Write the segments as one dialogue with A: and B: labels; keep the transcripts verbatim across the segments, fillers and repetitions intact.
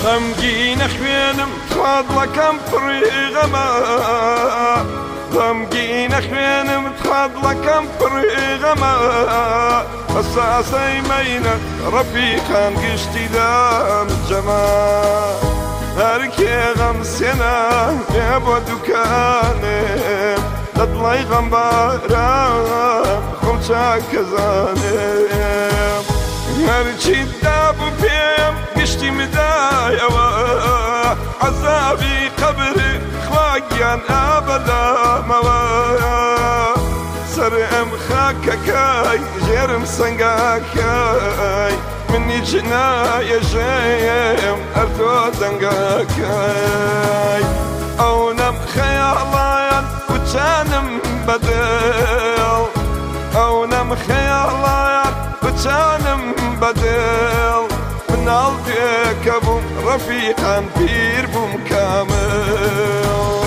A: غمگی نەخوێنم تخوادڵەکەم پڕی غەمە غەمگی نەخوێنم تخوادڵەکەم پڕی غەمە ئەساسەی مەینە ڕەفیقان گشتی دام جەمە هەرکێ غەم سێنا بێ بۆ دوکانێم لە دڵی غەمباران خۆم چاکەزانێم هەرچی دابوو پێم گشتی مدایەوە عەزابی قەبر خواگیان ئابەدامەوە سەر ئەم خاکەکەی ژێرم سەنگاکەی منی جنایەژەم هەر تۆ دەنگاکەی ئەو نەم خەیاڵایان کوچانم بەدڵ ئەو نەم خەیاڵایان بچانم بەدڵ مناڵ پێکە بووم ڕەفیقان پیر بووم کامل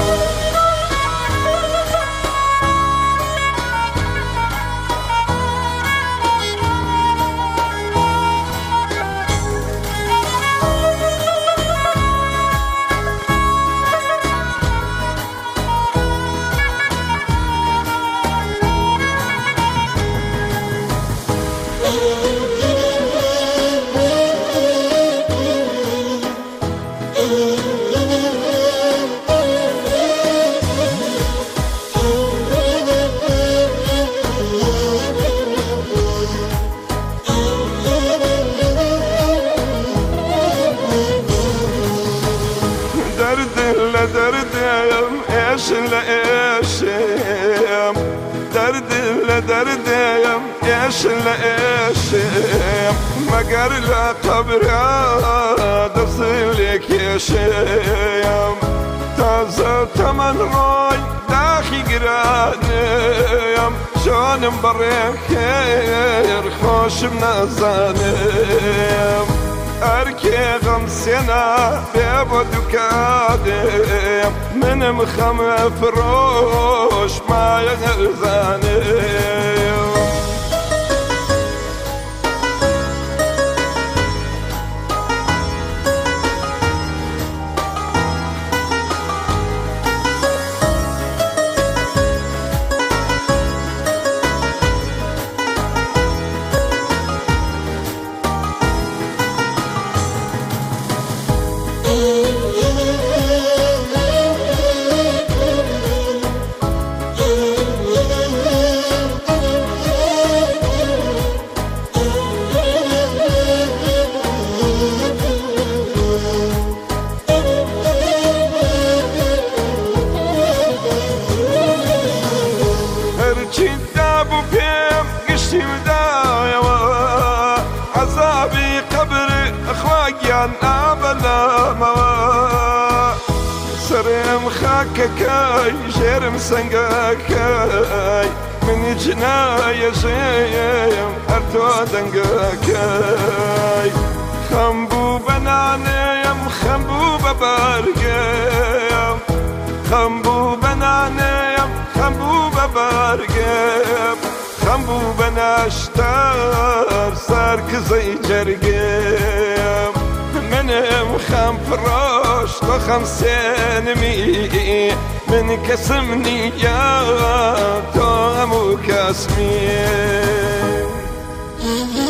A: دردم ايش لا ايشم درد لا دردم ايش لا ايشم مقر لا قبر دصلك يا شيم تازه تمن روي داخي قرانيم شلون بريخير خوش منزانيم ئەرکێ غەم سێنا بێ بۆ دوکانێم منم خەمە فرۆش مایە هەرزانێم هەرچی دابوو پێم گشتی مدایەوە عەزابی قەبر خواگیان ئابەدامەوە سەرێم خاکەکەی ژێرم سەنگەکەی منی جنایەژەم هەر تۆ دەنگەکەی خەم بوو بە نانێم خەم بوو بە بەرگێم خەم بوو بە نانێم خەم بوو بە بەرگێم خەم بوو بە ناشتار سەرکزەی جەرگێم منم خەم فرۆش تۆ خەم سێنمی من کەسم نییە تۆ هەموو کەسمی